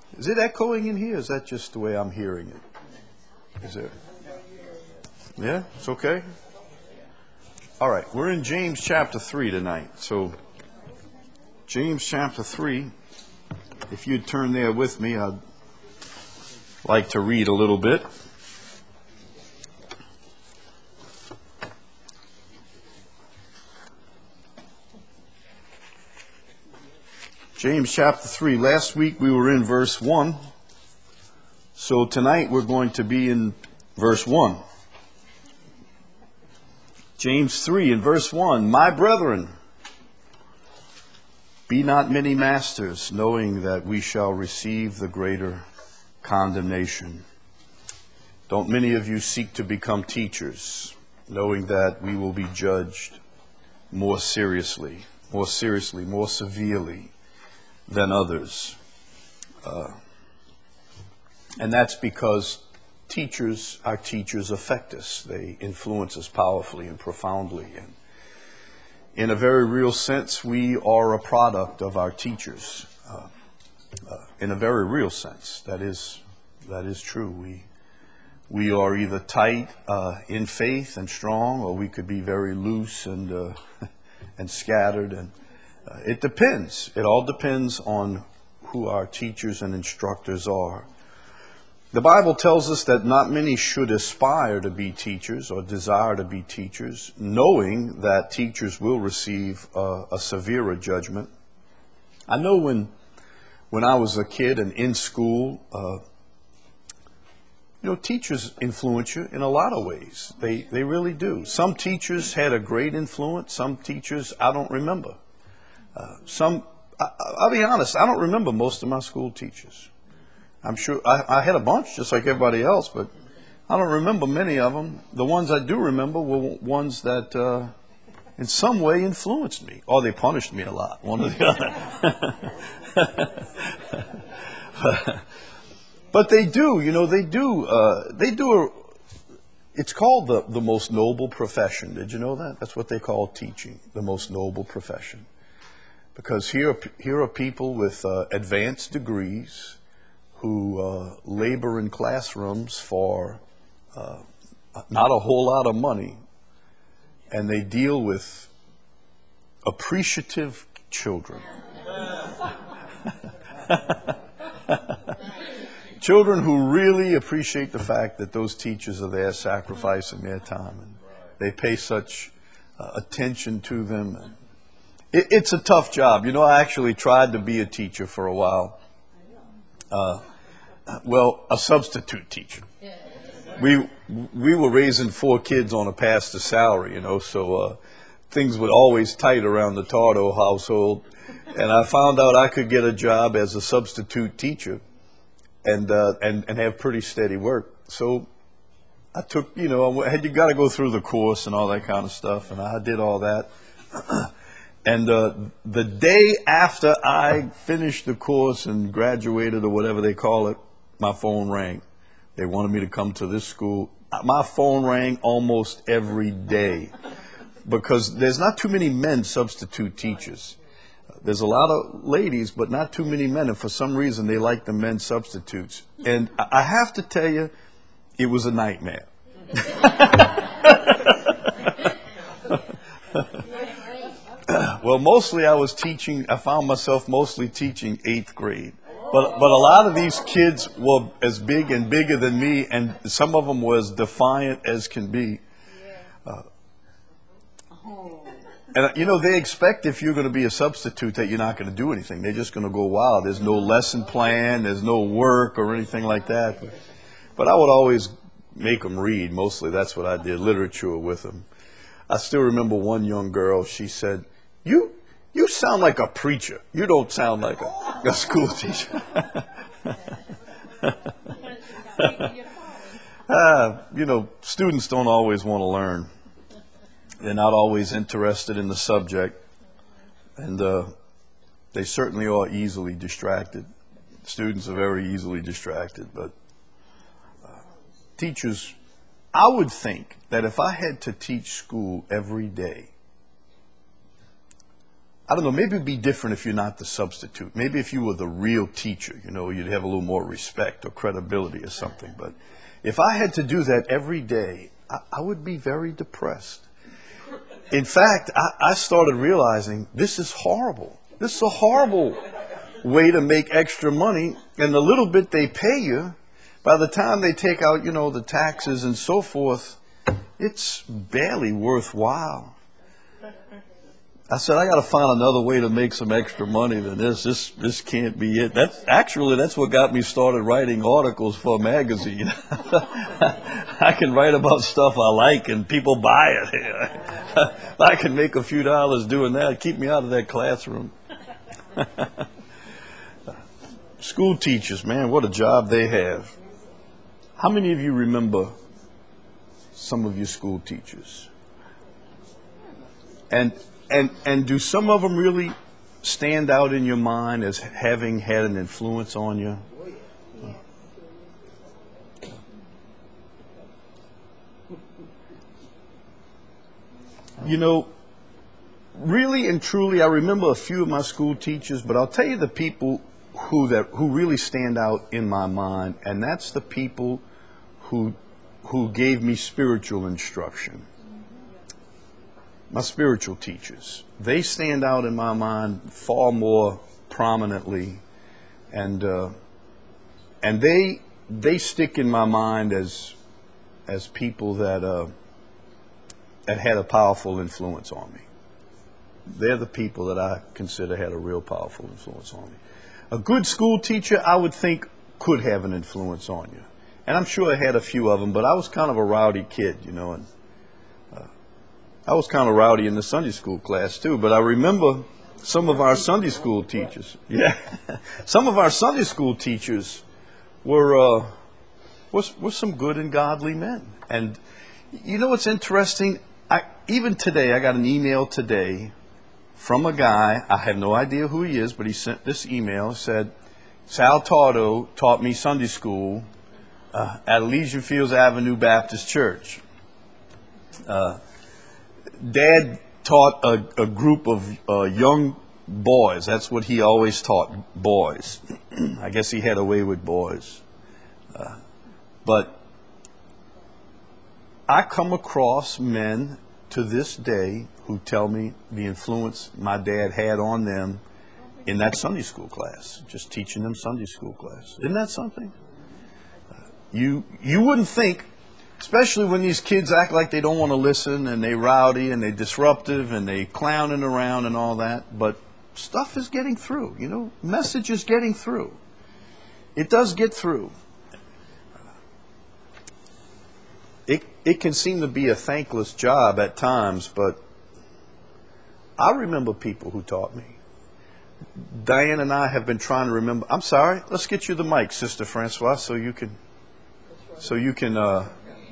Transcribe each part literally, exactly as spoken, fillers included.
Is it echoing in here? Is that just the way I'm hearing it? Is it? Yeah, it's okay. All right, we're in James chapter three tonight. So, James chapter three, if you'd turn there with me, I'd like to read a little bit. James chapter three. Last week we were in verse one. So tonight we're going to be in verse one. James three and verse one. My brethren, be not many masters, knowing that we shall receive the greater condemnation. Don't many of you seek to become teachers, knowing that we will be judged more seriously, more seriously, more severely than others. Uh, and that's because teachers, our teachers affect us. They influence us powerfully and profoundly. And in a very real sense, we are a product of our teachers. Uh, uh, in a very real sense, that is that is true. We we are either tight uh, in faith and strong, or we could be very loose and uh, and scattered. And uh, it depends. It all depends on who our teachers and instructors are. The Bible tells us that not many should aspire to be teachers or desire to be teachers, knowing that teachers will receive uh, a severer judgment. I know when when I was a kid and in school, uh, you know, teachers influence you in a lot of ways. They they really do. Some teachers had a great influence. Some teachers I don't remember. Uh, some I, I'll be honest, I don't remember most of my school teachers. I'm sure I, I had a bunch just like everybody else, but I don't remember many of them. The ones I do remember were ones that uh, in some way influenced me, or they punished me a lot, one or the other. But they do, you know, they do, uh, they do, a, it's called the, the most noble profession. Did you know that? That's what they call teaching, the most noble profession. Because here, here are people with uh, advanced degrees who uh, labor in classrooms for uh, not a whole lot of money, and they deal with appreciative children. Children who really appreciate the fact that those teachers are there sacrificing their time, and they pay such uh, attention to them. And it, it's a tough job. You know, I actually tried to be a teacher for a while. Uh, well, a substitute teacher. We we were raising four kids on a pastor's salary, you know, so uh, things were always tight around the Tardo household. And I found out I could get a job as a substitute teacher and uh, and and have pretty steady work. So I took, you know, I had you got to go through the course and all that kind of stuff, and I did all that. And uh, the day after I finished the course and graduated or whatever they call it, my phone rang. They wanted me to come to this school. My phone rang almost every day because there's not too many men substitute teachers. There's a lot of ladies, but not too many men. And for some reason, they like the men substitutes. And I have to tell you, it was a nightmare. Well, mostly I was teaching, I found myself mostly teaching eighth grade. But but a lot of these kids were as big and bigger than me, and some of them were as defiant as can be. Uh, and, you know, they expect if you're going to be a substitute that you're not going to do anything. They're just going to go wild. There's no lesson plan, there's no work or anything like that. But, but I would always make them read. Mostly that's what I did, literature with them. I still remember one young girl, she said, You you sound like a preacher. You don't sound like a, a school teacher. uh, you know, students don't always want to learn. They're not always interested in the subject. And uh, they certainly are easily distracted. Students are very easily distracted. But uh, teachers, I would think that if I had to teach school every day, I don't know, maybe it'd be different if you're not the substitute. Maybe if you were the real teacher, you know, you'd have a little more respect or credibility or something. But if I had to do that every day, I, I would be very depressed. In fact, I, I started realizing this is horrible. This is a horrible way to make extra money. And the little bit they pay you, by the time they take out, you know, the taxes and so forth, it's barely worthwhile. I said, I got to find another way to make some extra money than this. This this can't be it. That's actually that's what got me started writing articles for a magazine. I can write about stuff I like and people buy it. I can make a few dollars doing that. Keep me out of that classroom. School teachers, man, what a job they have. How many of you remember some of your school teachers? And And and do some of them really stand out in your mind as having had an influence on you? You know, really and truly, I remember a few of my school teachers, but I'll tell you the people who that who really stand out in my mind, and that's the people who who gave me spiritual instruction. My spiritual teachers, they stand out in my mind far more prominently, and uh, and they they stick in my mind as as people that uh, that had a powerful influence on me. They're the people that I consider had a real powerful influence on me. A good school teacher, I would think, could have an influence on you, and I'm sure I had a few of them. But I was kind of a rowdy kid, you know, and I was kind of rowdy in the Sunday school class too, but I remember some of our Sunday school teachers. Yeah, some of our Sunday school teachers were uh, was were some good and godly men. And you know what's interesting? I even today I got an email today from a guy. I have no idea who he is, but he sent this email. Said Sal Tardo taught me Sunday school uh, at Elysian Fields Avenue Baptist Church. Uh, Dad taught a, a group of uh, young boys. That's what he always taught, boys. I guess he had a way with boys. Uh, but I come across men to this day who tell me the influence my dad had on them in that Sunday school class, just teaching them Sunday school class. Isn't that something? Uh, you you wouldn't think, especially when these kids act like they don't want to listen and they rowdy and they disruptive and they clowning around and all that. But stuff is getting through, you know, message is getting through. It does get through. It, it can seem to be a thankless job at times, but I remember people who taught me. Diane and I have been trying to remember. I'm sorry, let's get you the mic, Sister Francois, so you can, so you can, uh,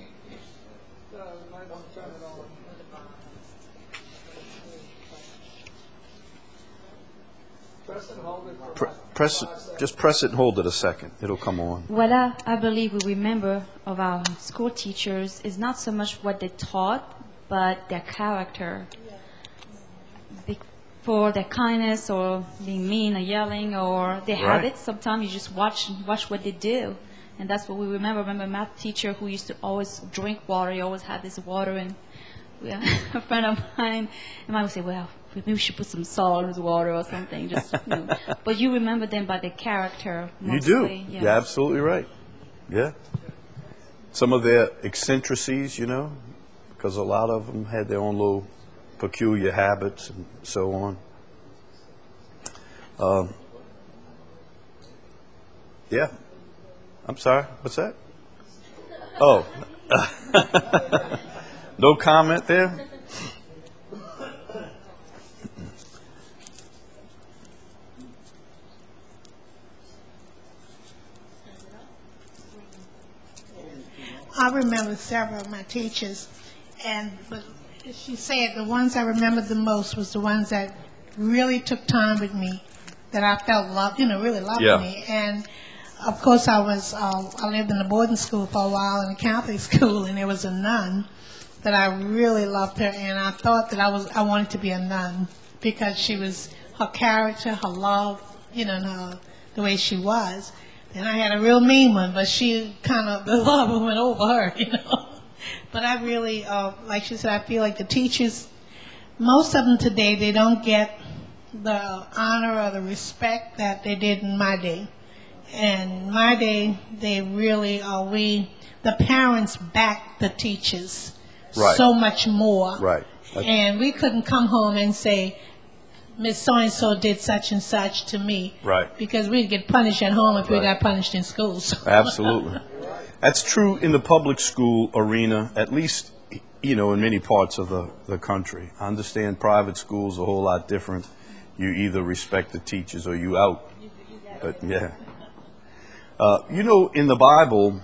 Press, just press it and hold it a second. It'll come on. What I, I believe we remember of our school teachers is not so much what they taught, but their character. Be- for their kindness or being mean or yelling or their Right. habits, sometimes you just watch watch what they do. And that's what we remember. Remember a math teacher who used to always drink water. He always had this water. And we, a friend of mine, and I would say, well, maybe we should put some salt in the water or something. Just, you know. But you remember them by their character mostly. You do. Yeah. You're absolutely right. Yeah. Some of their eccentricities, you know, because a lot of them had their own little peculiar habits and so on. Um, yeah. I'm sorry. What's that? Oh. No comment there? I remember several of my teachers, and but she said the ones I remembered the most was the ones that really took time with me, that I felt loved, you know, really loved Yeah. me. And of course, I was uh, I lived in a boarding school for a while in a Catholic school, and there was a nun that I really loved her, and I thought that I was I wanted to be a nun. because she was, her character, her love, you know, and her, the way she was. And I had a real mean one, but she kind of, the love went over her, you know. But I really, uh, like she said, I feel like the teachers, most of them today, they don't get the honor or the respect that they did in my day. And my day, they really, uh, we, the parents backed the teachers Right. so much more. Right. And we couldn't come home and say, Miss So-and-so did such and such to me. Right. Because we'd get punished at home if we Right. got punished in school. So. Absolutely. That's true in the public school arena, at least, you know, in many parts of the, the country. I understand private schools are a whole lot different. You either respect the teachers or you out. But, yeah. Uh, you know, in the Bible,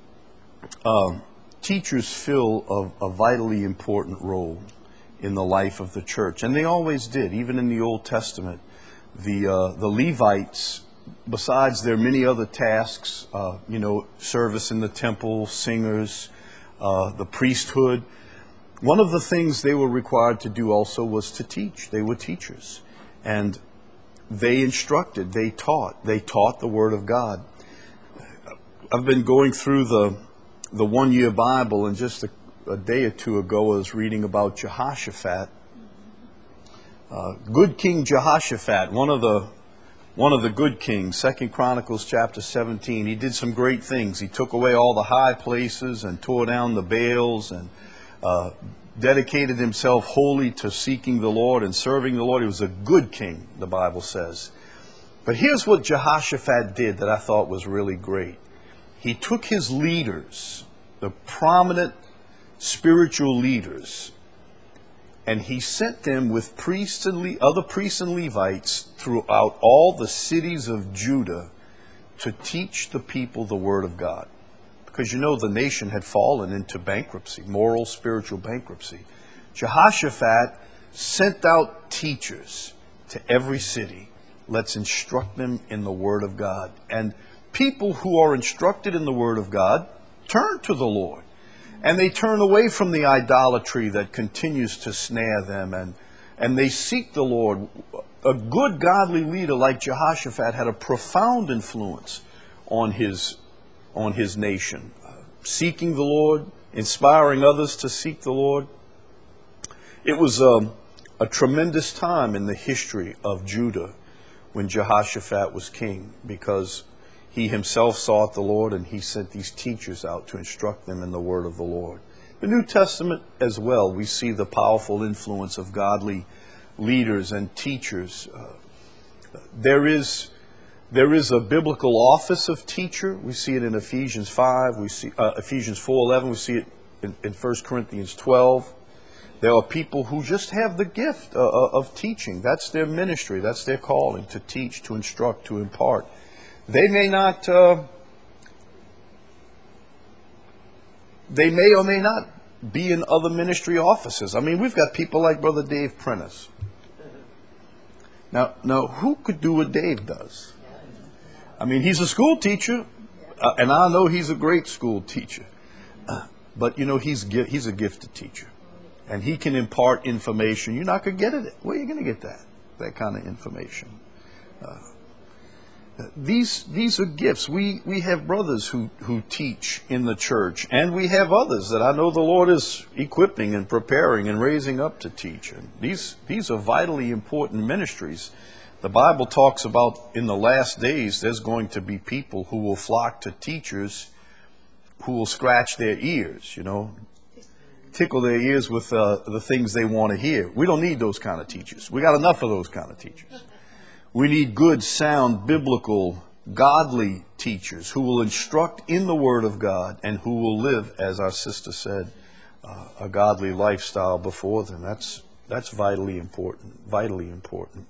uh, teachers fill a, a vitally important role in the life of the church. And they always did, even in the Old Testament. The, uh, the Levites, besides their many other tasks, uh, you know, service in the temple, singers, uh, the priesthood, one of the things they were required to do also was to teach. They were teachers. And they instructed, they taught, they taught the Word of God. I've been going through the, the one-year Bible, and just a, a day or two ago I was reading about Jehoshaphat. Uh, good King Jehoshaphat, one of the one of the good kings, Second Chronicles chapter seventeen. He did some great things. He took away all the high places and tore down the Baals and uh, dedicated himself wholly to seeking the Lord and serving the Lord. He was a good king, the Bible says. But here's what Jehoshaphat did that I thought was really great. He took his leaders, the prominent spiritual leaders, and he sent them with priests and Le- other priests and Levites throughout all the cities of Judah to teach the people the Word of God. Because you know the nation had fallen into bankruptcy, moral, spiritual bankruptcy. Jehoshaphat sent out teachers to every city. Let's instruct them in the Word of God. And people who are instructed in the Word of God turn to the Lord. And they turn away from the idolatry that continues to snare them, and, and they seek the Lord. A good godly leader like Jehoshaphat had a profound influence on his, on his nation. Uh, seeking the Lord, inspiring others to seek the Lord. It was um, a tremendous time in the history of Judah when Jehoshaphat was king, because he himself sought the Lord, and he sent these teachers out to instruct them in the word of the Lord. The New Testament as well, we see the powerful influence of godly leaders and teachers. Uh, there is there is a biblical office of teacher. We see it in Ephesians five, we see uh, Ephesians four eleven, we see it in, in First Corinthians twelve. There are people who just have the gift uh, of teaching. That's their ministry. That's their calling, to teach, to instruct, to impart. They may not, uh, they may or may not be in other ministry offices. I mean, we've got people like Brother Dave Prentice. Now, now, who could do what Dave does? I mean, he's a school teacher, uh, and I know he's a great school teacher. Uh, but, you know, he's he's a gifted teacher. And he can impart information. You're not going to get it. Where are you going to get that? That kind of information. Uh, These these are gifts. We we have brothers who, who teach in the church, and we have others that I know the Lord is equipping and preparing and raising up to teach. And these these are vitally important ministries. The Bible talks about in the last days there's going to be people who will flock to teachers who will scratch their ears, you know, tickle their ears with uh, the things they want to hear. We don't need those kind of teachers. We got enough of those kind of teachers. We need good, sound, biblical, godly teachers who will instruct in the Word of God and who will live, as our sister said, uh, a godly lifestyle before them. That's that's vitally important. Vitally important.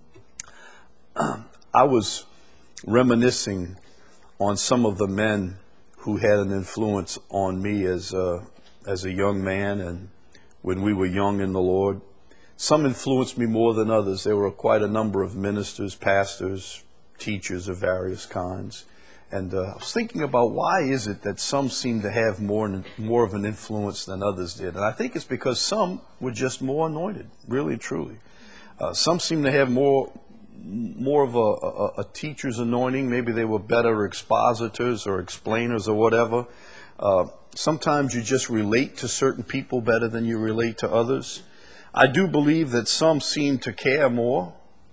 I was reminiscing on some of the men who had an influence on me as a, as a young man, and when we were young in the Lord. Some influenced me more than others. There were quite a number of ministers, pastors, teachers of various kinds. And uh, I was thinking about why is it that some seem to have more, more of an influence than others did. And I think it's because some were just more anointed, really, truly. Uh, some seem to have more more of a, a, a teacher's anointing. Maybe they were better expositors or explainers or whatever. Uh, sometimes you just relate to certain people better than you relate to others. I do believe that some seem to care more.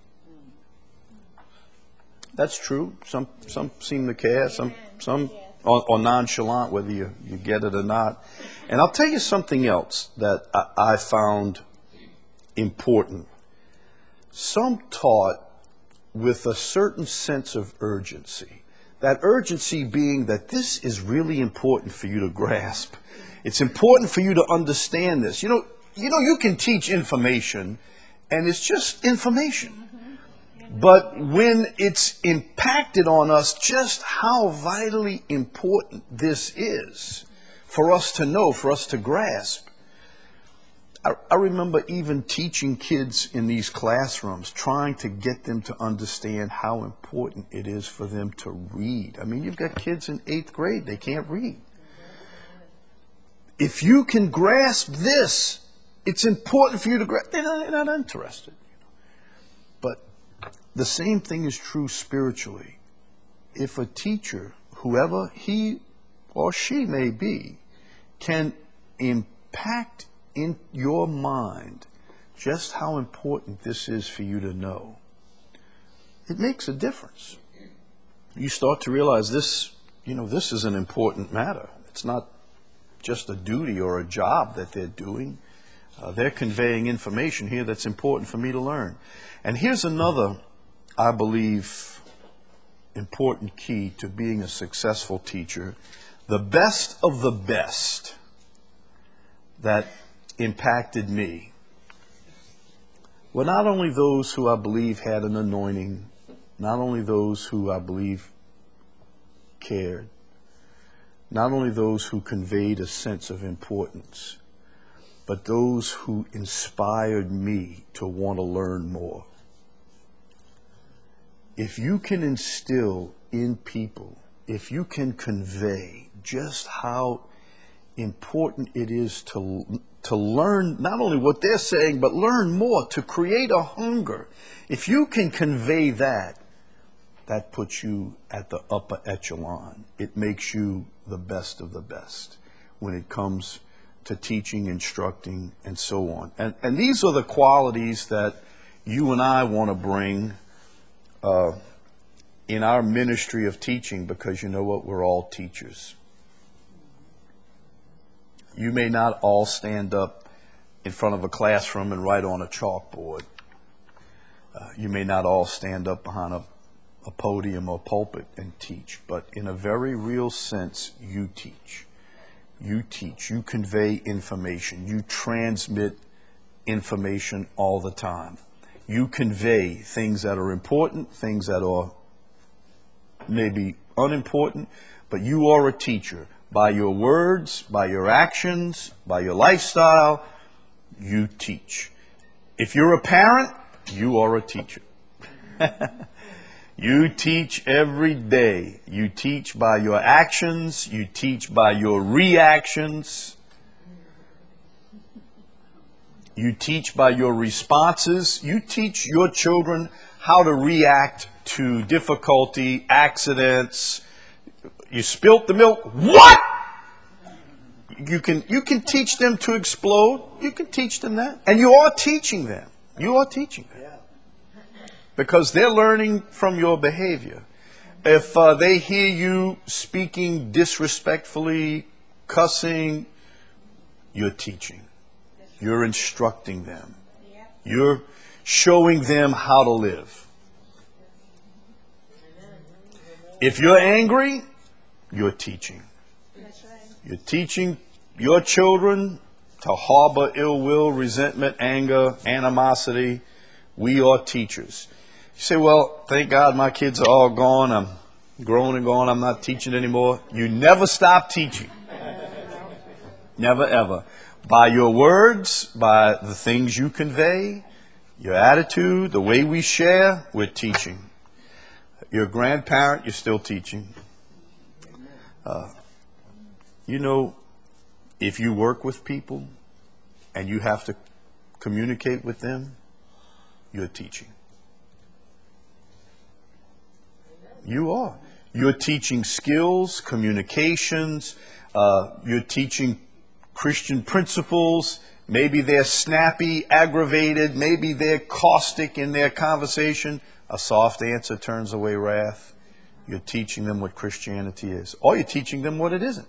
That's true. Some some seem to care. Some some are, are nonchalant, whether you, you get it or not. And I'll tell you something else that I, I found important. Some taught with a certain sense of urgency. That urgency being that this is really important for you to grasp. It's important for you to understand this. You know, you know, you can teach information, and it's just information. But when it's impacted on us just how vitally important this is for us to know, for us to grasp. I, I remember even teaching kids in these classrooms, trying to get them to understand how important it is for them to read. I mean, you've got kids in eighth grade, they can't read. If you can grasp this, it's important for you to grasp. They're not, they're not interested. But the same thing is true spiritually. If a teacher, whoever he or she may be, can impact in your mind just how important this is for you to know, it makes a difference. You start to realize this, you know, this is an important matter. It's not just a duty or a job that they're doing. Uh, they're conveying information here that's important for me to learn. And here's another, I believe, important key to being a successful teacher. The best of the best that impacted me were not only those who I believe had an anointing, not only those who I believe cared, not only those who conveyed a sense of importance, but those who inspired me to want to learn more. If you can instill in people, if you can convey just how important it is to, to learn not only what they're saying, but learn more, to create a hunger. If you can convey that, that puts you at the upper echelon. It makes you the best of the best when it comes to teaching, instructing, and so on. And, and these are the qualities that you and I want to bring uh, in our ministry of teaching, because you know what? We're all teachers. You may not all stand up in front of a classroom and write on a chalkboard. Uh, you may not all stand up behind a, a podium or pulpit and teach, but in a very real sense, you teach. You teach. You convey information. You transmit information all the time. You convey things that are important, things that are maybe unimportant, but you are a teacher. By your words, by your actions, by your lifestyle, you teach. If you're a parent, you are a teacher. You teach every day. You teach by your actions. You teach by your reactions. You teach by your responses. You teach your children how to react to difficulty, accidents. You spilt the milk. What? You can, you can teach them to explode. You can teach them that. And you are teaching them. You are teaching them. Because they're learning from your behavior. If uh, they hear you speaking disrespectfully, cussing, you're teaching. You're instructing them. You're showing them how to live. If you're angry, you're teaching. You're teaching your children to harbor ill will, resentment, anger, animosity. We are teachers. You say, well, thank God my kids are all gone. I'm grown and gone. I'm not teaching anymore. You never stop teaching. Never, ever. By your words, by the things you convey, your attitude, the way we share, we're teaching. You're a grandparent, you're still teaching. Uh, you know, if you work with people and you have to communicate with them, you're teaching. You are. You're teaching skills, communications. Uh, you're teaching Christian principles. Maybe they're snappy, aggravated. Maybe they're caustic in their conversation. A soft answer turns away wrath. You're teaching them what Christianity is. Or you're teaching them what it isn't.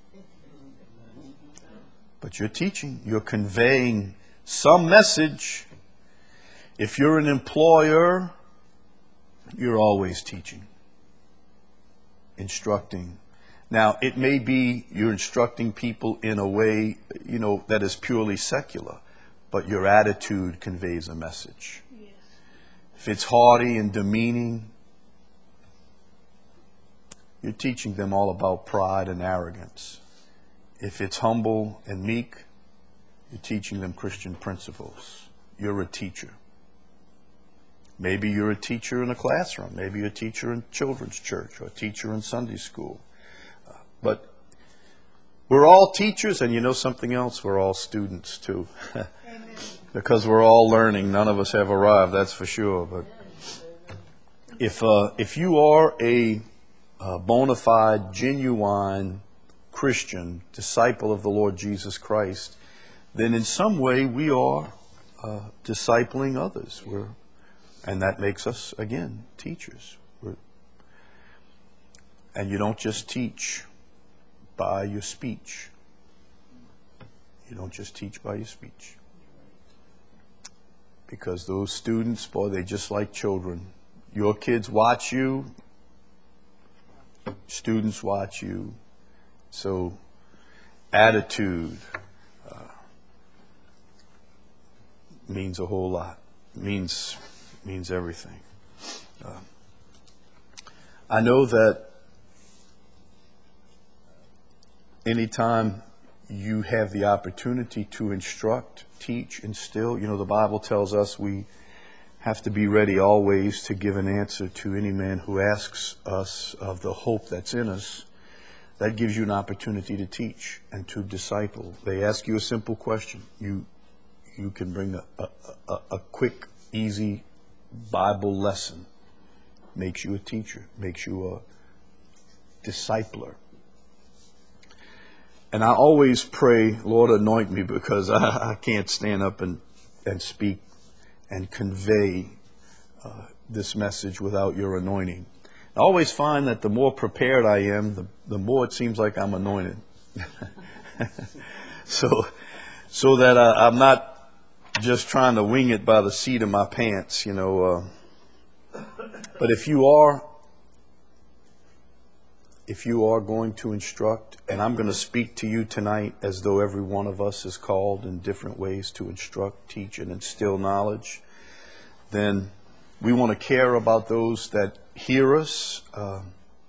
But you're teaching. You're conveying some message. If you're an employer, you're always teaching, instructing. Now, it may be you're instructing people in a way, you know, that is purely secular, but your attitude conveys a message. Yes. If it's haughty and demeaning, you're teaching them all about pride and arrogance. If it's humble and meek, you're teaching them Christian principles. You're a teacher. Maybe you're a teacher in a classroom. Maybe you're a teacher in children's church or a teacher in Sunday school. Uh, but we're all teachers, and you know something else? We're all students too. Because we're all learning. None of us have arrived, that's for sure. But if uh, if you are a, a bona fide, genuine Christian, disciple of the Lord Jesus Christ, then in some way we are uh, discipling others. We're And that makes us, again, teachers. We're, and you don't just teach by your speech. You don't just teach by your speech. Because those students, boy, they just like children. Your kids watch you. Students watch you. So attitude uh, means a whole lot. Means... means everything. Uh, I know that anytime you have the opportunity to instruct, teach, instill, you know, the Bible tells us we have to be ready always to give an answer to any man who asks us of the hope that's in us. That gives you an opportunity to teach and to disciple. They ask you a simple question. You you can bring a, a, a, a quick, easy Bible lesson. Makes you a teacher, makes you a discipler. And I always pray, Lord, anoint me, because I, I can't stand up and, and speak and convey uh, this message without your anointing. I always find that the more prepared I am, the, the more it seems like I'm anointed. so, so that I, I'm not just trying to wing it by the seat of my pants, you know. Uh, but if you are, if you are going to instruct, and I'm going to speak to you tonight as though every one of us is called in different ways to instruct, teach, and instill knowledge, then we want to care about those that hear us. Uh,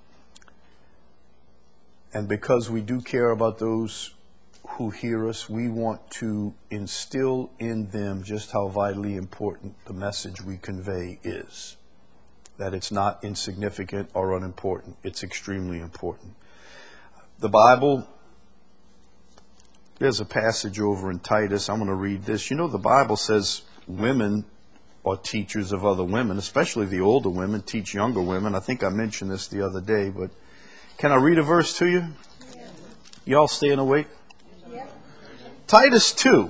and because we do care about those who hear us, we want to instill in them just how vitally important the message we convey is. That it's not insignificant or unimportant. It's extremely important. The Bible, there's a passage over in Titus. I'm going to read this. You know, the Bible says women are teachers of other women, especially the older women teach younger women. I think I mentioned this the other day, but can I read a verse to you? Y'all staying awake? Titus two.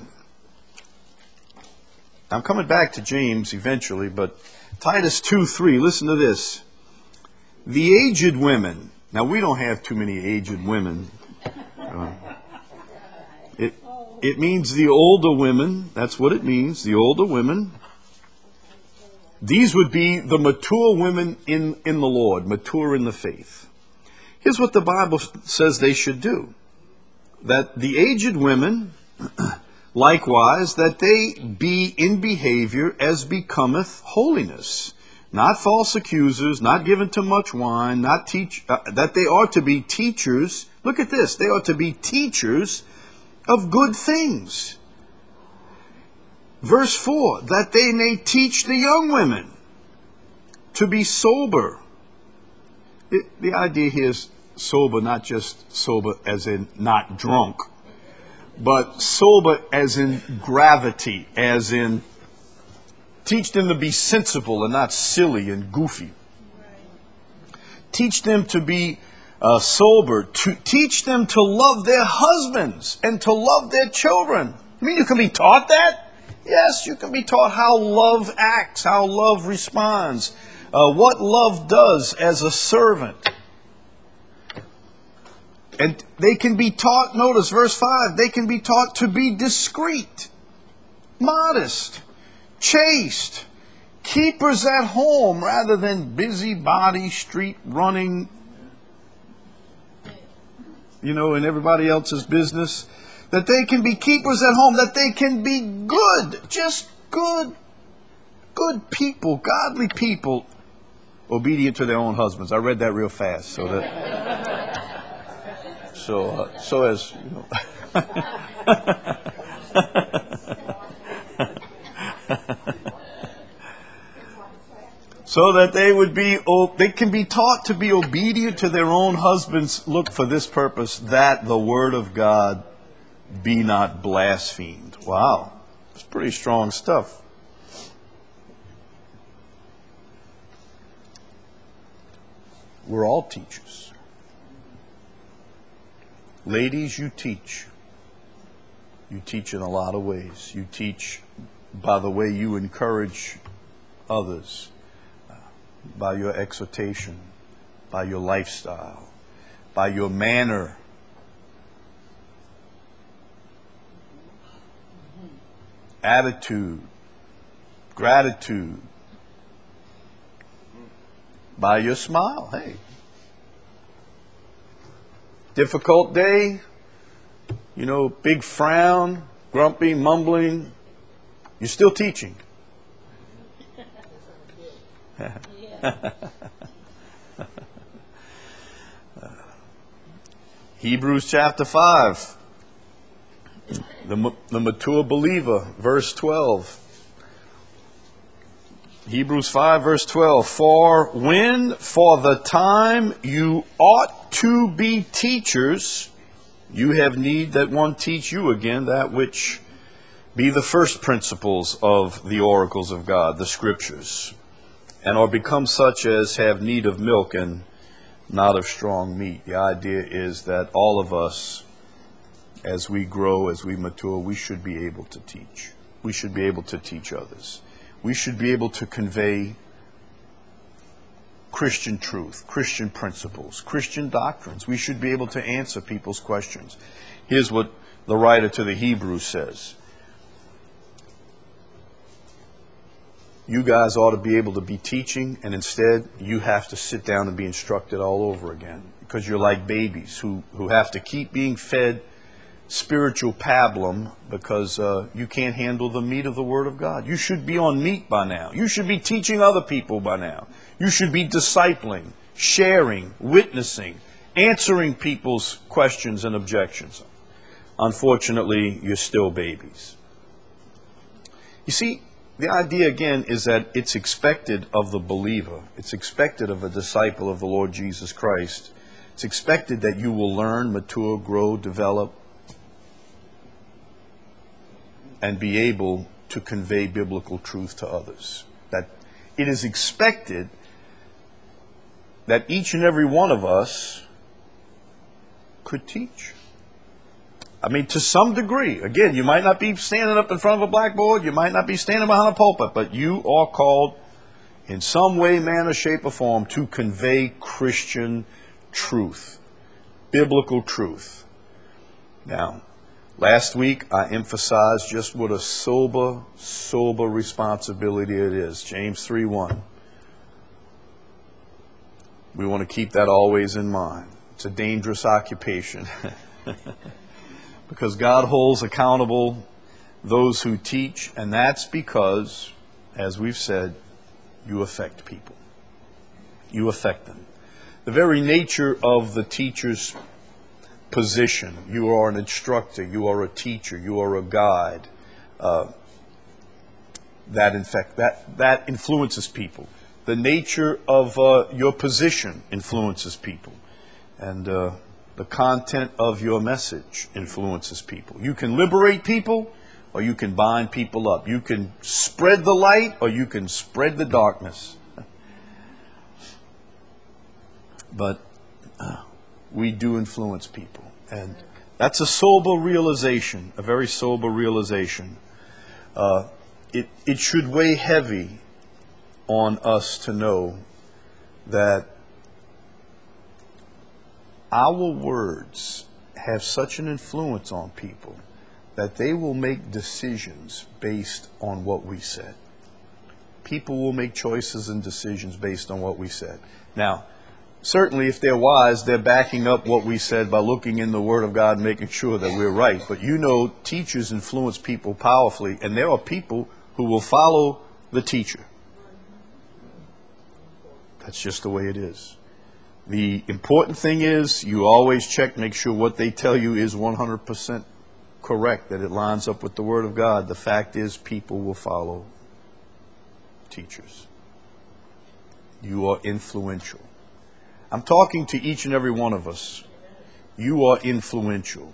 I'm coming back to James eventually, but Titus two three, listen to this. The aged women. Now, we don't have too many aged women. Uh, it, it means the older women. That's what it means, the older women. These would be the mature women in, in the Lord, mature in the faith. Here's what the Bible says they should do. That the aged women, likewise, that they be in behavior as becometh holiness, not false accusers, not given to much wine, not teach, uh, that they are to be teachers. Look at this. They are to be teachers of good things. Verse four, that they may teach the young women to be sober. It, the idea here is sober, not just sober as in not drunk, but sober as in gravity, as in Teach them to be sensible and not silly and goofy. Teach them to be uh, sober. To teach them to love their husbands and to love their children. I mean, you can be taught that. Yes, you can be taught how love acts, how love responds, uh, what love does as a servant. And they can be taught, notice verse five, they can be taught to be discreet, modest, chaste, keepers at home rather than busybody, street running, you know, in everybody else's business. That they can be keepers at home, that they can be good, just good, good people, godly people, obedient to their own husbands. I read that real fast, so that, so, uh, so as, you know. So that they would be, they can be taught to be obedient to their own husbands. Look, for this purpose, that the word of God be not blasphemed. Wow, it's pretty strong stuff. We're all teachers. Ladies, you teach. You teach in a lot of ways. You teach by the way you encourage others, by your exhortation, by your lifestyle, by your manner. Attitude, gratitude, by your smile. Hey, difficult day, you know, big frown, grumpy, mumbling, you're still teaching. Hebrews chapter five. The, the mature believer, verse twelve. Hebrews five, verse twelve. For when for the time you ought to be teachers, you have need that one teach you again that which be the first principles of the oracles of God, the scriptures, and are become such as have need of milk and not of strong meat. The idea is that all of us, as we grow, as we mature, we should be able to teach. We should be able to teach others. We should be able to convey Christian truth, Christian principles, Christian doctrines. We should be able to answer people's questions. Here's what the writer to the Hebrews says. You guys ought to be able to be teaching, and instead you have to sit down and be instructed all over again, because you're like babies who, who have to keep being fed spiritual pablum because uh, you can't handle the meat of the Word of God. You should be on meat by now. You should be teaching other people by now. You should be discipling, sharing, witnessing, answering people's questions and objections. Unfortunately, you're still babies. You see, the idea again is that it's expected of the believer. It's expected of a disciple of the Lord Jesus Christ. It's expected that you will learn, mature, grow, develop, and be able to convey biblical truth to others. That it is expected that each and every one of us could teach. I mean, to some degree. Again, you might not be standing up in front of a blackboard, you might not be standing behind a pulpit, but you are called in some way, manner, shape, or form to convey Christian truth, biblical truth. Now, last week, I emphasized just what a sober, sober responsibility it is. James three one. We want to keep that always in mind. It's a dangerous occupation. Because God holds accountable those who teach, and that's because, as we've said, you affect people. You affect them. The very nature of the teacher's position. You are an instructor, you are a teacher, you are a guide. Uh, that in fact that that influences people. The nature of uh, your position influences people, and uh, the content of your message influences people. You can liberate people, or you can bind people up. You can spread the light or you can spread the darkness. But uh, we do influence people. And that's a sober realization, a very sober realization. Uh, it, it should weigh heavy on us to know that our words have such an influence on people that they will make decisions based on what we said. People will make choices and decisions based on what we said. Now, certainly if they're wise, they're backing up what we said by looking in the Word of God and making sure that we're right. But you know, teachers influence people powerfully, and there are people who will follow the teacher. That's just the way it is. The important thing is you always check, make sure what they tell you is one hundred percent correct, that it lines up with the Word of God. The fact is people will follow teachers. You are influential. I'm talking to each and every one of us. You are influential.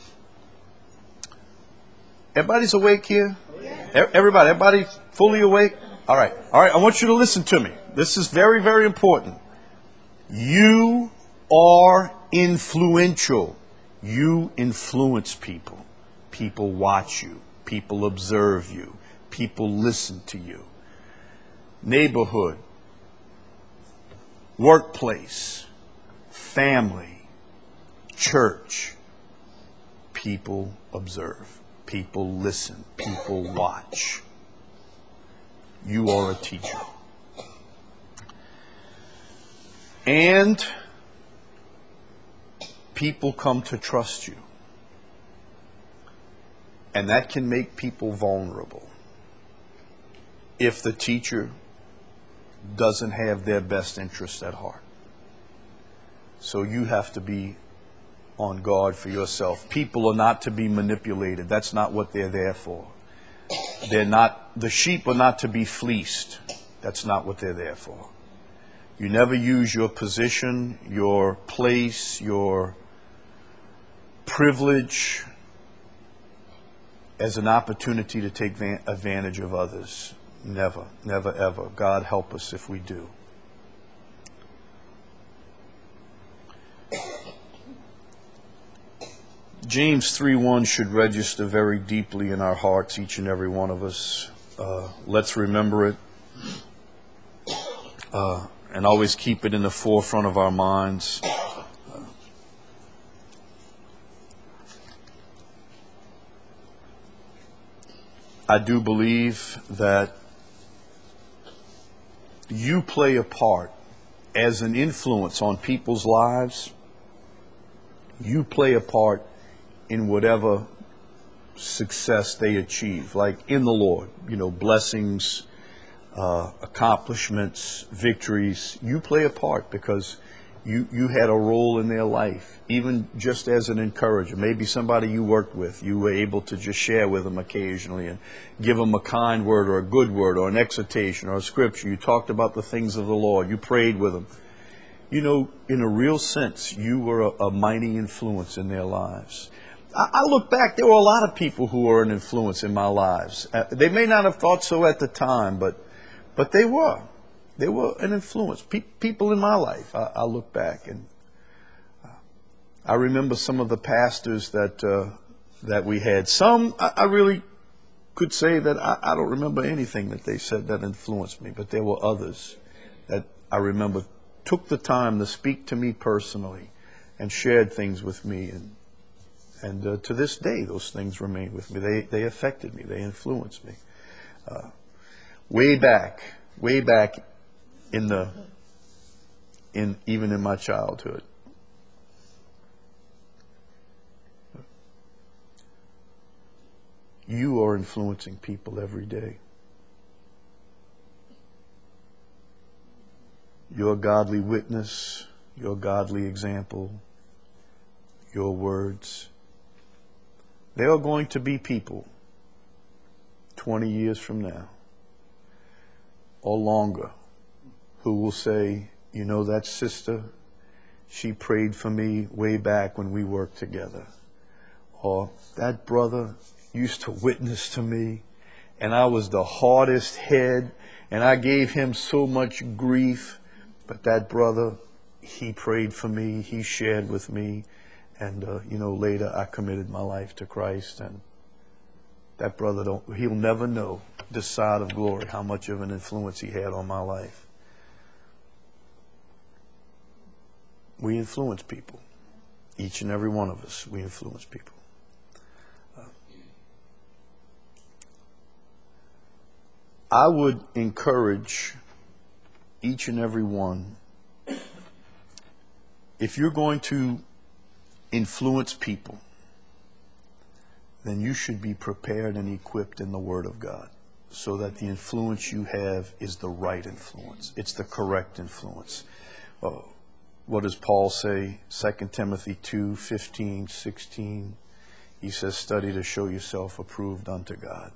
Everybody's awake here? Everybody, everybody fully awake? All right. All right. I want you to listen to me. This is very, very important. You are influential. You influence people. People watch you. People observe you. People listen to you. Neighborhood, workplace, family, church. People observe. People listen. People watch. You are a teacher. And people come to trust you. And that can make people vulnerable if the teacher doesn't have their best interest at heart. So you have to be on guard for yourself. People are not to be manipulated. That's not what they're there for. They're not, the sheep are not to be fleeced. That's not what they're there for. You never use your position, your place, your privilege as an opportunity to take advantage of others. Never, never, ever. God help us if we do. James three one should register very deeply in our hearts, each and every one of us. Uh, let's remember it. Uh, and always keep it in the forefront of our minds. I do believe that you play a part as an influence on people's lives. You play a part in whatever success they achieve, like in the Lord, you know, blessings, uh, accomplishments, victories. You play a part because you, you had a role in their life, even just as an encourager. Maybe somebody you worked with, you were able to just share with them occasionally and give them a kind word or a good word or an exhortation or a scripture. You talked about the things of the Lord. You prayed with them. You know, in a real sense, you were a, a mighty influence in their lives. I, I look back, there were a lot of people who were an influence in my lives. Uh, they may not have thought so at the time, but but they were. They were an influence. Pe- people in my life, I, I look back and uh, I remember some of the pastors that uh, that we had. Some I, I really could say that I, I don't remember anything that they said that influenced me, but there were others that I remember took the time to speak to me personally and shared things with me. And and uh, to this day, those things remain with me. They they affected me. They influenced me. Uh, way back, way back in the in even in my childhood. You are influencing people every day. Your godly witness, your godly example, your words. There are going to be people twenty years from now or longer who will say, you know, that sister, she prayed for me way back when we worked together. Or that brother, used to witness to me, and I was the hardest head, and I gave him so much grief. But that brother, he prayed for me, he shared with me, and uh, you know, later I committed my life to Christ. And that brother, don't he'll never know this side of glory how much of an influence he had on my life. We influence people. Each and every one of us, we influence people. Uh, I would encourage each and every one, if you're going to influence people, then you should be prepared and equipped in the Word of God so that the influence you have is the right influence. It's the correct influence. Uh, What does Paul say? Second Timothy two, fifteen, sixteen. He says, study to show yourself approved unto God,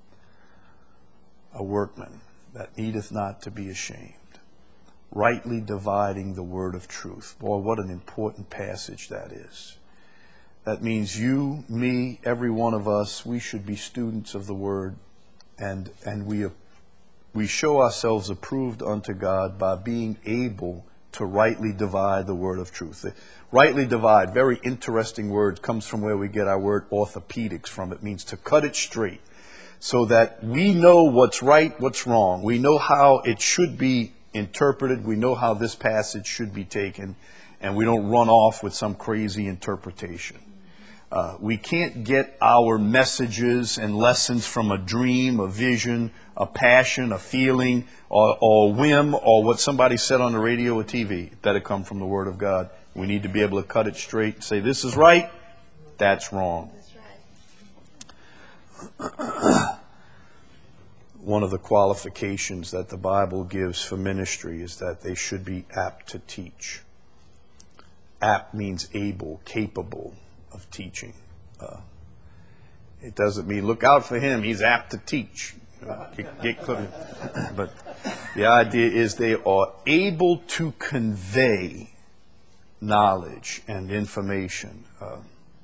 a workman that needeth not to be ashamed, rightly dividing the word of truth. Boy, what an important passage that is. That means you, me, every one of us, we should be students of the word, and and we we show ourselves approved unto God by being able to rightly divide the word of truth. The rightly divide, very interesting word, comes from where we get our word orthopedics from. It means to cut it straight so that we know what's right, what's wrong. We know how it should be interpreted. We know how this passage should be taken, and we don't run off with some crazy interpretation. Uh, we can't get our messages and lessons from a dream, a vision, a passion, a feeling, or, or a whim, or what somebody said on the radio or T V. That it come from the Word of God. We need to be able to cut it straight and say, this is right, that's wrong. That's right. One of the qualifications that the Bible gives for ministry is that they should be apt to teach. Apt means able, capable of teaching. Uh, it doesn't mean look out for him, he's apt to teach. You know, get, get clear. But the idea is they are able to convey knowledge and information. Uh,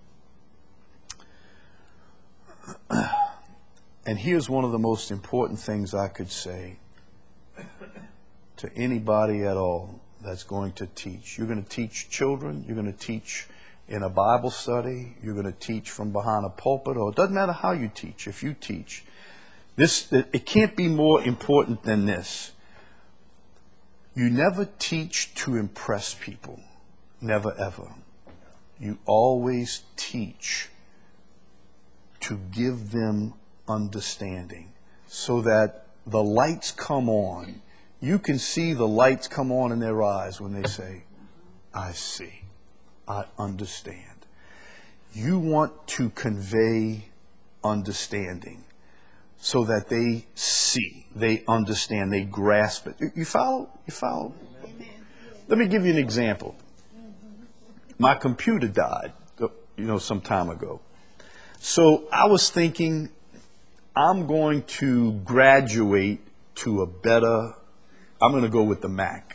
and here's one of the most important things I could say to anybody at all that's going to teach. You're going to teach children, you're going to teach in a Bible study, you're going to teach from behind a pulpit, or it doesn't matter how you teach. If you teach, this it can't be more important than this. You never teach to impress people. Never, ever. You always teach to give them understanding so that the lights come on. You can see the lights come on in their eyes when they say, I see. I understand. You want to convey understanding so that they see, they understand, they grasp it. You follow? You follow? Amen. Let me give you an example. My computer died, you know, some time ago. So I was thinking, I'm going to graduate to a better, I'm going to go with the Mac.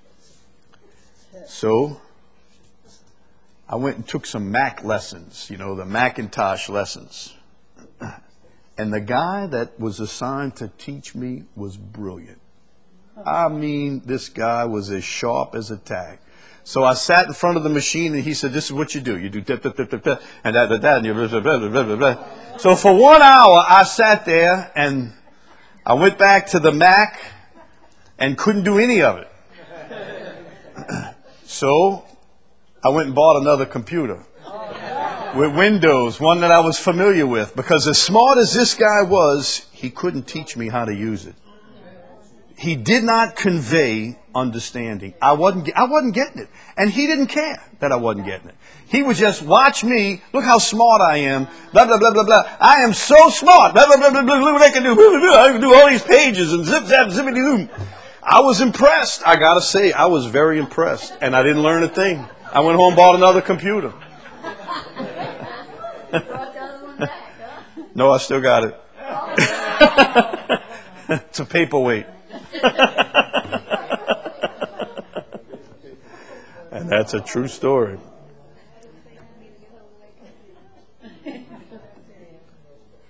So I went and took some Mac lessons, you know, the Macintosh lessons. And the guy that was assigned to teach me was brilliant. I mean, this guy was as sharp as a tack. So I sat in front of the machine and he said, this is what you do. You do tip, tip, tip, tip, tip, and that, that, that, and you blah, blah, blah, blah, blah, blah. So for one hour, I sat there and I went back to the Mac and couldn't do any of it. So I went and bought another computer with Windows, one that I was familiar with, because as smart as this guy was, he couldn't teach me how to use it. He did not convey understanding. I wasn't, I wasn't getting it. And he didn't care that I wasn't getting it. He would just watch me. Look how smart I am. Blah, blah, blah, blah, blah. I am so smart. Blah, blah, blah, blah, blah, blah. What I can do. Blah, blah, blah. I can do all these pages and zip, zap, zippity, zoom. I was impressed. I got to say, I was very impressed. And I didn't learn a thing. I went home and bought another computer. No, I still got it. It's a paperweight. And that's a true story.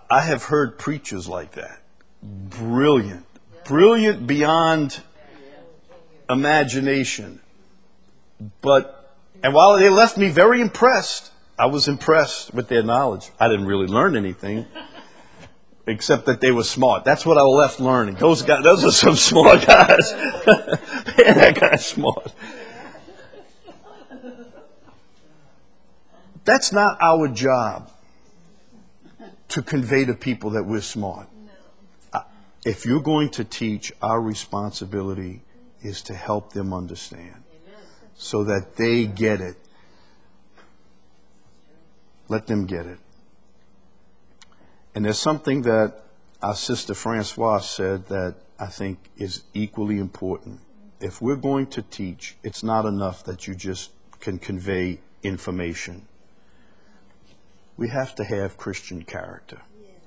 I have heard preachers like that. Brilliant. Brilliant beyond imagination. But, and while they left me very impressed, I was impressed with their knowledge. I didn't really learn anything, except that they were smart. That's what I was left learning. Those guys, those are some smart guys. Man, that guy's smart. That's not our job, to convey to people that we're smart. If you're going to teach, our responsibility is to help them understand so that they get it. Let them get it. And there's something that our sister Francoise said that I think is equally important. If we're going to teach, it's not enough that you just can convey information. We have to have Christian character.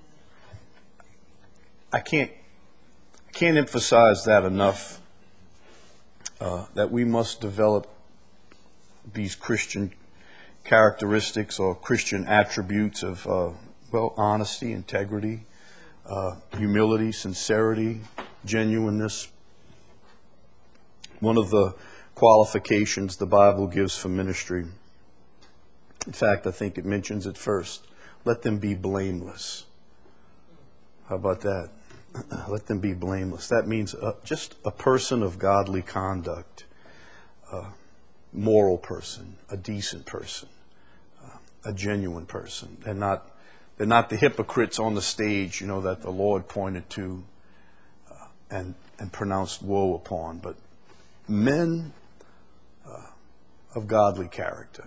I can't, I can't emphasize that enough, uh, that we must develop these Christian characteristics or Christian attributes of, uh, well, honesty, integrity, uh, humility, sincerity, genuineness. One of the qualifications the Bible gives for ministry, in fact, I think it mentions it first. Let them be blameless. How about that? Let them be blameless. That means uh, just a person of godly conduct, a moral person, a decent person, uh, a genuine person. They're not, they're not the hypocrites on the stage, you know, that the Lord pointed to uh, and, and pronounced woe upon, but men uh, of godly character.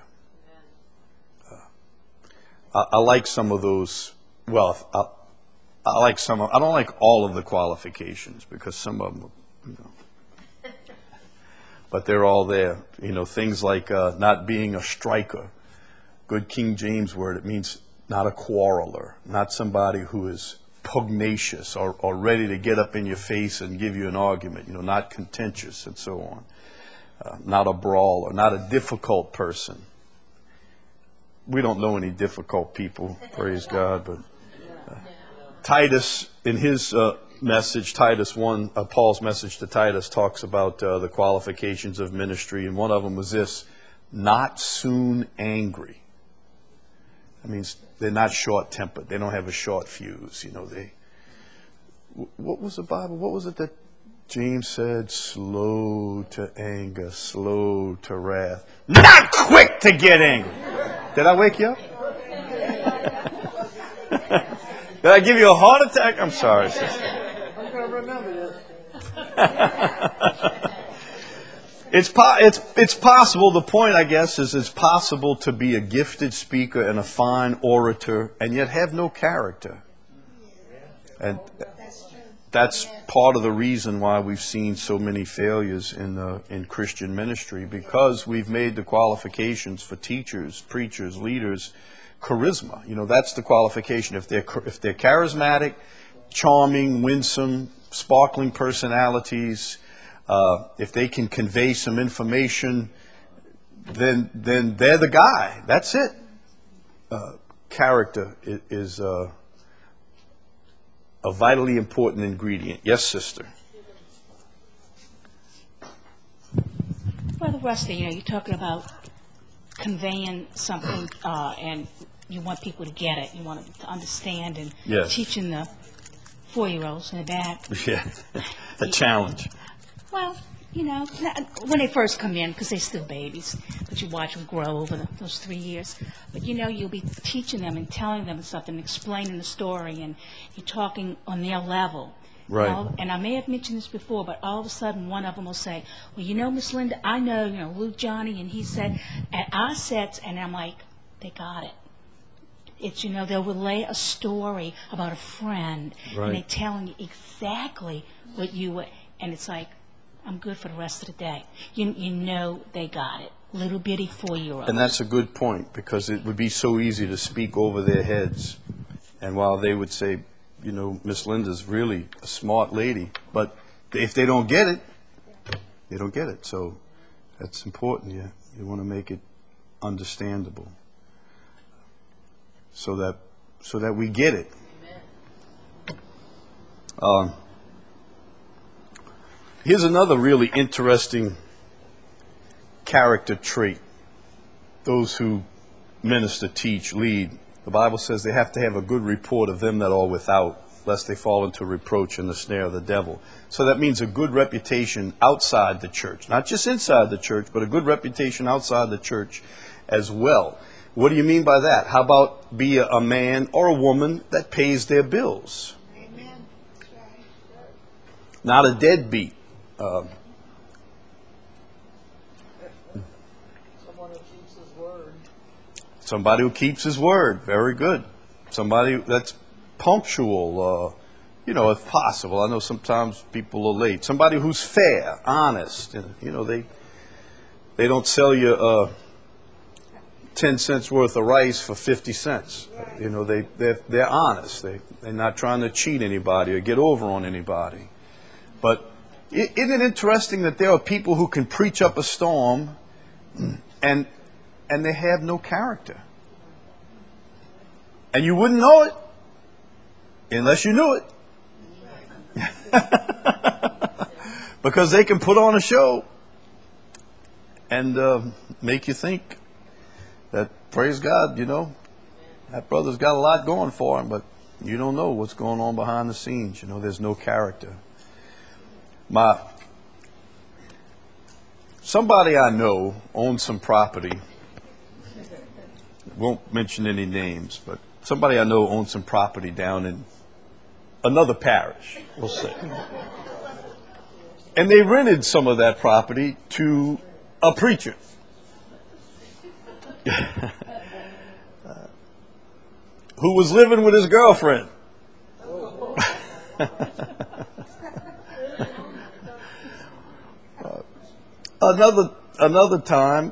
I, I like some of those. Well, I, I like some. Of, I don't like all of the qualifications because some of them, you know, but they're all there. You know, things like uh, not being a striker. Good King James word. It means not a quarreler, not somebody who is pugnacious or, or ready to get up in your face and give you an argument. You know, not contentious and so on. Uh, not a brawler, not a difficult person. We don't know any difficult people, praise God, but uh, Titus, in his uh, message, Titus one, uh, Paul's message to Titus talks about uh, the qualifications of ministry, and one of them was this: not soon angry. That means they're not short-tempered. They don't have a short fuse. You know, they. What was the Bible? What was it that James said? Slow to anger, slow to wrath, not quick to get angry. Did I wake you up? Did I give you a heart attack? I'm sorry, sister. I'm going to remember this. It's, po- it's, it's possible, the point, I guess, is it's possible to be a gifted speaker and a fine orator and yet have no character. And that's part of the reason why we've seen so many failures in uh, in Christian ministry, because we've made the qualifications for teachers, preachers, leaders, charisma. You know, that's the qualification. If they're if they're charismatic, charming, winsome, sparkling personalities, uh, if they can convey some information, then then they're the guy. That's it. Uh, character is. is uh, a vitally important ingredient. Yes, sister. Brother Rusty, you know, you're talking about conveying something uh, and you want people to get it. You want them to understand, and Yes. teaching the four-year-olds in the back. Yeah, a challenge. Well, you know, when they first come in, because they're still babies, but you watch them grow over the, those three years. But, you know, you'll be teaching them and telling them something, explaining the story, and you're talking on their level. Right. All, and I may have mentioned this before, but all of a sudden one of them will say, well, you know, Miss Linda, I know, you know, Luke Johnny, and he said, at our sets, and I'm like, they got it. It's, you know, they'll relay a story about a friend, Right. and they're telling you exactly what you were, and it's like, I'm good for the rest of the day. You, you know they got it. Little bitty four-year-olds. And that's a good point, because it would be so easy to speak over their heads. And while they would say, you know, Miss Linda's really a smart lady, but if they don't get it, they don't get it. So that's important. Yeah, you want to make it understandable, so that so that we get it. Um, here's another really interesting character trait. Those who minister, teach, lead, the Bible says they have to have a good report of them that are without, lest they fall into reproach and the snare of the devil. So that means a good reputation outside the church, not just inside the church, but a good reputation outside the church as well. What do you mean by that? How about be a, a man or a woman that pays their bills? Amen. That's right. Not a deadbeat. Uh, Someone who keeps his word. somebody who keeps his word. Very good. Somebody that's punctual, uh, you know, if possible. I know sometimes people are late. Somebody who's fair, honest. And, you know, they they don't sell you uh, ten cents worth of rice for fifty cents. You know, they they're, they're honest. They they're not trying to cheat anybody or get over on anybody. But isn't it interesting that there are people who can preach up a storm, and and they have no character, and you wouldn't know it unless you knew it. Because they can put on a show and uh, make you think that, praise God, you know, that brother's got a lot going for him, but you don't know what's going on behind the scenes. You know, there's no character. My somebody I know owns some property. Won't mention any names, but somebody I know owns some property down in another parish, we'll say. And they rented some of that property to a preacher. Who was living with his girlfriend. uh, another another time,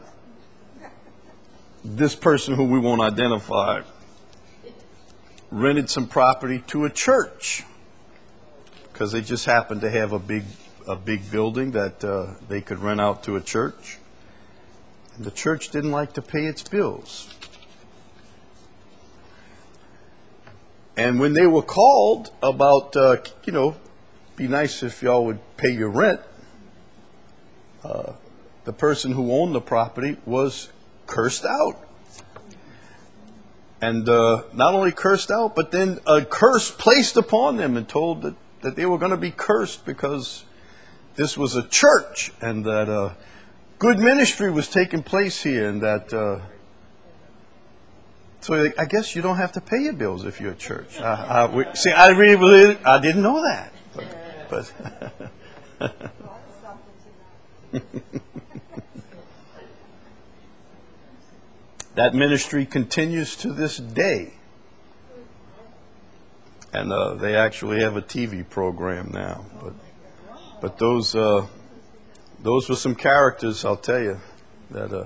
this person who we won't identify rented some property to a church because they just happened to have a big a big building that uh, they could rent out to a church. And the church didn't like to pay its bills. And when they were called about, uh, you know, be nice if y'all would pay your rent, uh, the person who owned the property was cursed out. And uh, not only cursed out, but then a curse placed upon them and told that, that they were going to be cursed because this was a church and that uh, good ministry was taking place here. And that, uh, so I guess you don't have to pay your bills if you're a church. I, I, we, see, I really believe, I didn't know that. But, but that ministry continues to this day. And uh, they actually have a T V program now. But but those uh, those were some characters, I'll tell you, that uh,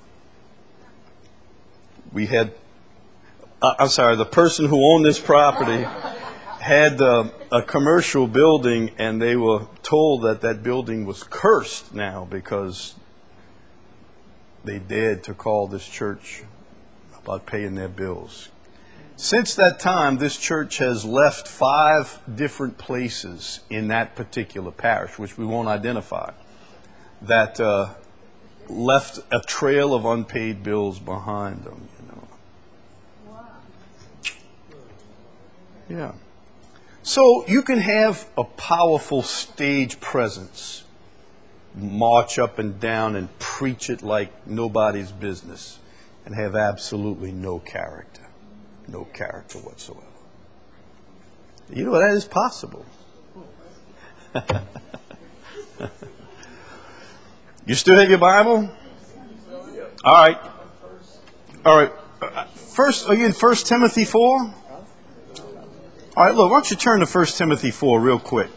we had. Uh, I'm sorry, the person who owned this property had uh, a commercial building, and they were told that that building was cursed now because they dared to call this church about paying their bills. Since that time, this church has left five different places in that particular parish, which we won't identify, that uh, left a trail of unpaid bills behind them. You know. Yeah. So you can have a powerful stage presence, march up and down and preach it like nobody's business, and have absolutely no character. No character whatsoever. You know, that is possible. You still have your Bible? All right. All right. First, are you in First Timothy four? All right, look, why don't you turn to First Timothy four real quick.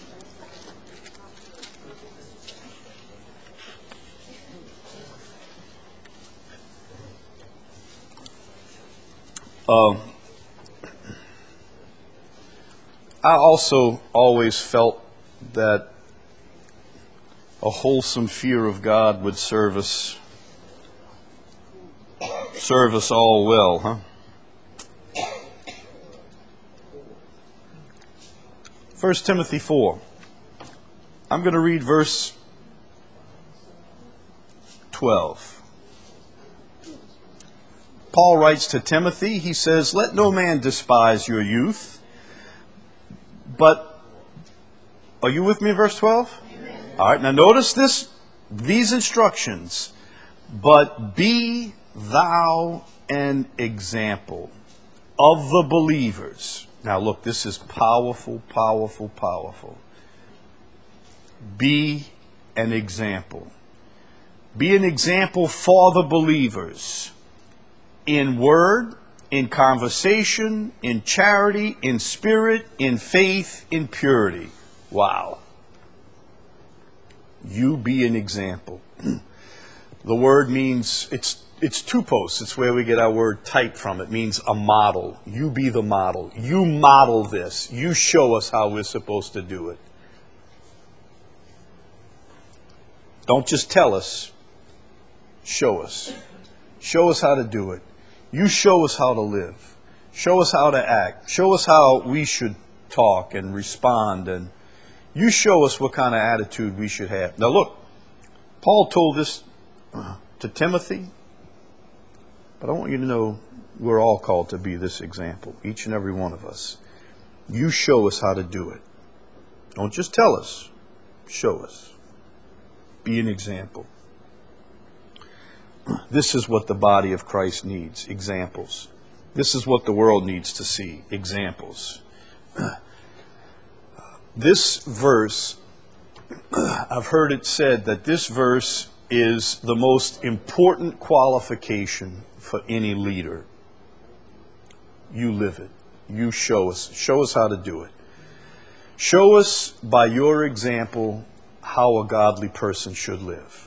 Um, I also always felt that a wholesome fear of God would serve us, serve us all well, huh? First Timothy four. I'm going to read verse twelve. Paul writes to Timothy, he says, "Let no man despise your youth, but," are you with me in verse twelve? Amen. All right, now notice this, these instructions. "But be thou an example of the believers." Now look, this is powerful, powerful, powerful. Be an example. Be an example for the believers. In word, in conversation, in charity, in spirit, in faith, in purity. Wow. You be an example. The word means, it's it's tupos. It's where we get our word type from. It means a model. You be the model. You model this. You show us how we're supposed to do it. Don't just tell us. Show us. Show us how to do it. You show us how to live. Show us how to act. Show us how we should talk and respond. And you show us what kind of attitude we should have. Now look, Paul told this to Timothy, but I want you to know we're all called to be this example, each and every one of us. You show us how to do it. Don't just tell us. Show us. Be an example. This is what the body of Christ needs, examples. This is what the world needs to see, examples. This verse, I've heard it said that this verse is the most important qualification for any leader. You live it. You show us. Show us how to do it. Show us by your example how a godly person should live.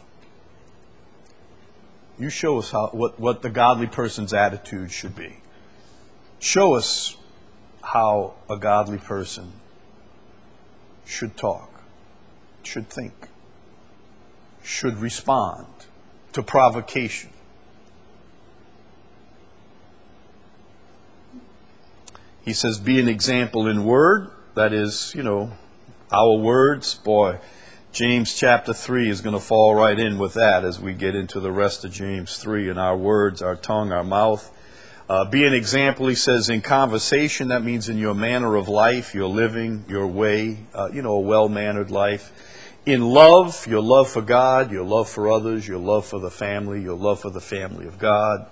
You show us how what, what the godly person's attitude should be. Show us how a godly person should talk, should think, should respond to provocation. He says, be an example in word. That is, you know, our words. Boy, James chapter three is going to fall right in with that as we get into the rest of James three, and our words, our tongue, our mouth. Uh, be an example, he says, in conversation. That means in your manner of life, your living, your way, uh, you know, a well-mannered life. In love, your love for God, your love for others, your love for the family, your love for the family of God.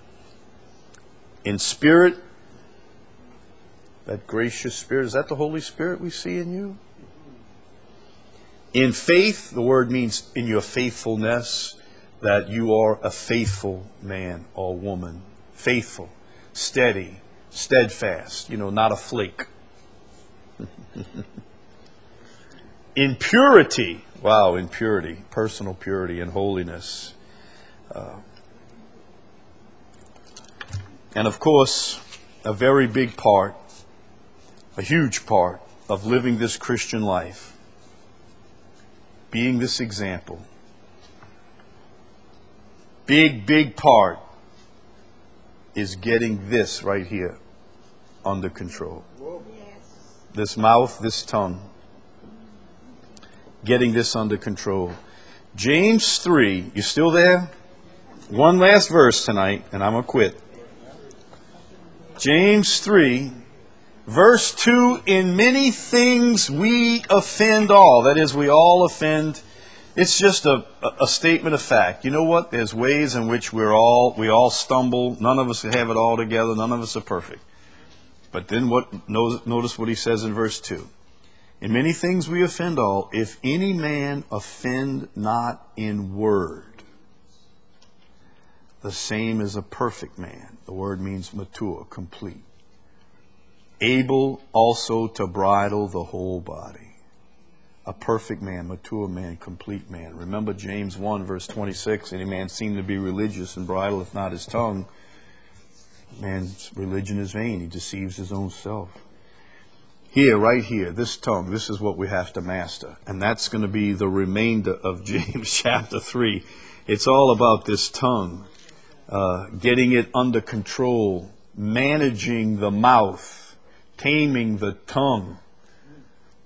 In spirit, that gracious spirit, is that the Holy Spirit we see in you? In faith, the word means in your faithfulness, that you are a faithful man or woman. Faithful, steady, steadfast, you know, not a flake. In purity, wow, in purity, personal purity and holiness. Uh, and of course, a very big part, a huge part of living this Christian life, being this example, big, big part is getting this right here under control. This mouth, this tongue. Getting this under control. James three, you still there? One last verse tonight, and I'm going to quit. James three, verse two, in many things we offend all. That is, we all offend. It's just a, a statement of fact. You know what? There's ways in which we're all, we all stumble. None of us have it all together. None of us are perfect. But then what? Notice what he says in verse two. In many things we offend all. If any man offend not in word, the same is a perfect man. The word means mature, complete. Able also to bridle the whole body. A perfect man, mature man, complete man. Remember James one, verse twenty-six, any man seem to be religious and bridleth not his tongue. Man's religion is vain. He deceives his own self. Here, right here, this tongue, this is what we have to master. And that's going to be the remainder of James chapter three. It's all about this tongue, uh, getting it under control, managing the mouth, taming the tongue.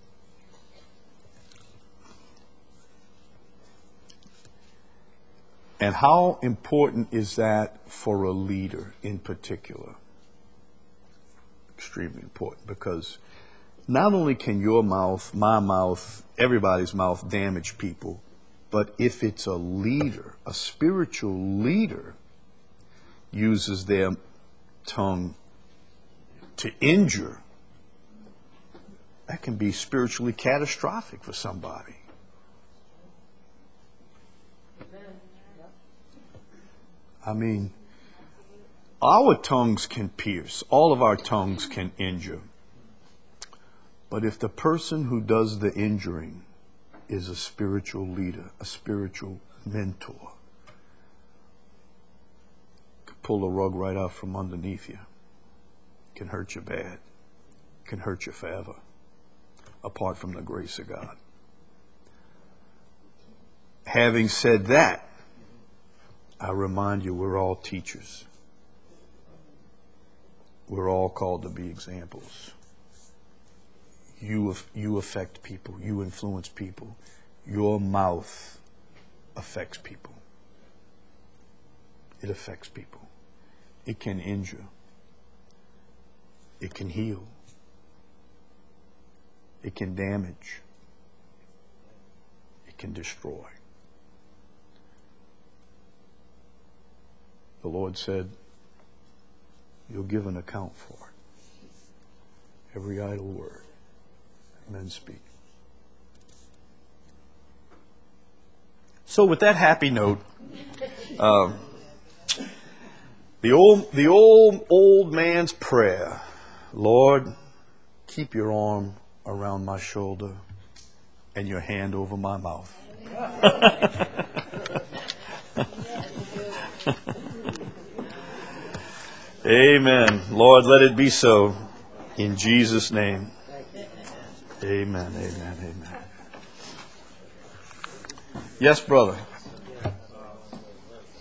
And how important is that for a leader in particular? Extremely important, because not only can your mouth, my mouth, everybody's mouth damage people, but if it's a leader, a spiritual leader uses their tongue to injure, that can be spiritually catastrophic for somebody. I mean, our tongues can pierce. All of our tongues can injure. But if the person who does the injuring is a spiritual leader, a spiritual mentor, can pull the rug right out from underneath you. Can hurt you bad. Can hurt you forever, apart from the grace of God. Having said that, I remind you, we're all teachers. We're all called to be examples. You, you affect people. You influence people. Your mouth affects people. It affects people. It can injure. It can heal. It can damage. It can destroy. The Lord said, you'll give an account for it. Every idle word men speak. So with that happy note, um, the old the old old man's prayer, Lord, keep your arm around my shoulder and your hand over my mouth. Amen. Lord, let it be so. In Jesus' name. Amen, amen, amen. Yes, brother.